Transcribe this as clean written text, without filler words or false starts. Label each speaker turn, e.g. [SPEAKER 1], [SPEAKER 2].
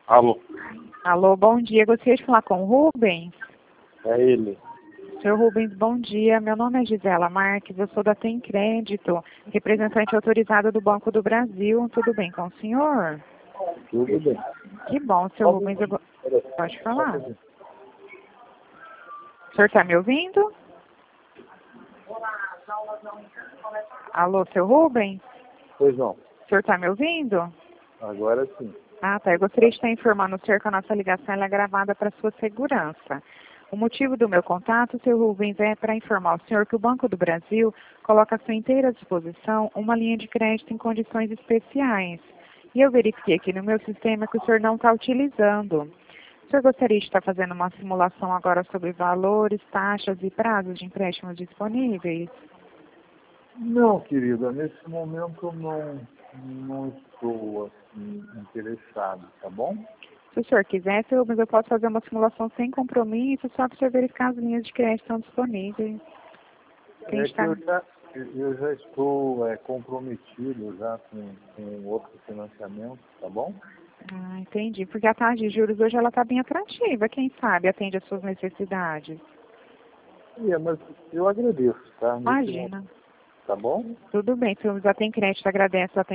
[SPEAKER 1] Alô,
[SPEAKER 2] Alô, bom dia. Gostaria de falar com o Rubens.
[SPEAKER 1] é ele.
[SPEAKER 2] Senhor Rubens, bom dia. Meu nome é Gisela Marques, eu sou da Tem Crédito, representante autorizada do Banco do Brasil. Tudo bem com o senhor?
[SPEAKER 1] Tudo bem.
[SPEAKER 2] Que bom, senhor Rubens. Pode falar. O senhor está me ouvindo? Alô, senhor Rubens?
[SPEAKER 1] Pois não.
[SPEAKER 2] O senhor está me ouvindo?
[SPEAKER 1] Agora sim.
[SPEAKER 2] Ah, tá. Eu gostaria de estar informando o senhor que a nossa ligação ela é gravada para sua segurança. O motivo do meu contato, senhor Rubens, é para informar o senhor que o Banco do Brasil coloca à sua inteira disposição uma linha de crédito em condições especiais. E eu verifiquei aqui no meu sistema que o senhor não está utilizando. O senhor gostaria de estar fazendo uma simulação agora sobre valores, taxas e prazos de empréstimos disponíveis?
[SPEAKER 1] Não, querida, nesse momento eu não estou assim, interessado, tá bom?
[SPEAKER 2] Se o senhor quiser, senhor Rubens, eu posso fazer uma simulação sem compromisso, só para o senhor verificar as linhas de crédito estão disponíveis. Quem
[SPEAKER 1] É
[SPEAKER 2] está...
[SPEAKER 1] que eu já estou comprometido já com outro financiamento, tá bom?
[SPEAKER 2] Ah, entendi. Porque a taxa de juros hoje ela está bem atrativa. Quem sabe atende às suas necessidades.
[SPEAKER 1] Mas eu agradeço, tá? Nesse momento,
[SPEAKER 2] Imagina.
[SPEAKER 1] tá bom?
[SPEAKER 2] Tudo bem, senhor, já tem crédito, agradeço a